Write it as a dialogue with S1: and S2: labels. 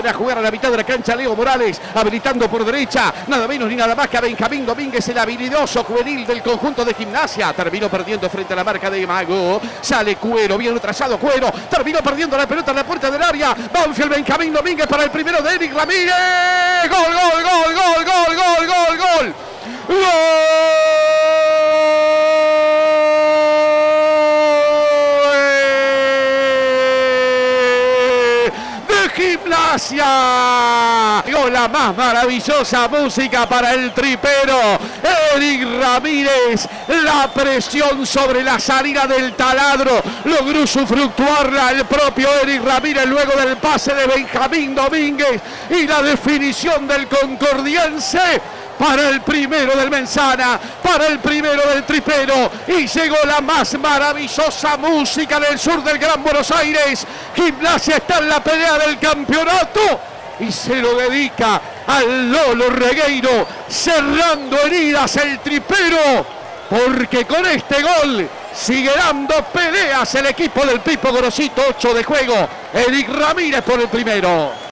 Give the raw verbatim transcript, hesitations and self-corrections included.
S1: viene a jugar a la mitad de la cancha Leo Morales, habilitando por derecha, nada menos ni nada más que a Benjamín Domínguez, el habilidoso juvenil del conjunto de Gimnasia. Terminó perdiendo frente a la marca de Mago. Sale Cuero, bien retrasado Cuero. Terminó perdiendo la pelota en la puerta del área. Banfield, Benjamín Domínguez para el primero de Eric Ramírez. Gol, gol, gol, gol, gol, gol, gol, gol. ¡Gol! Gimnasia, con la más maravillosa música para el tripero Eric Ramírez. La presión sobre la salida del taladro logró sufructuarla el propio Eric Ramírez luego del pase de Benjamín Domínguez y la definición del concordiense para el primero del Mensana, para el primero del tripero, y llegó la más maravillosa música del sur del Gran Buenos Aires. Gimnasia está en la pelea del campeonato y se lo dedica al Lolo Regueiro, cerrando heridas el tripero, porque con este gol sigue dando peleas el equipo del Pipo Gorosito. Ocho de juego, Eric Ramírez por el primero.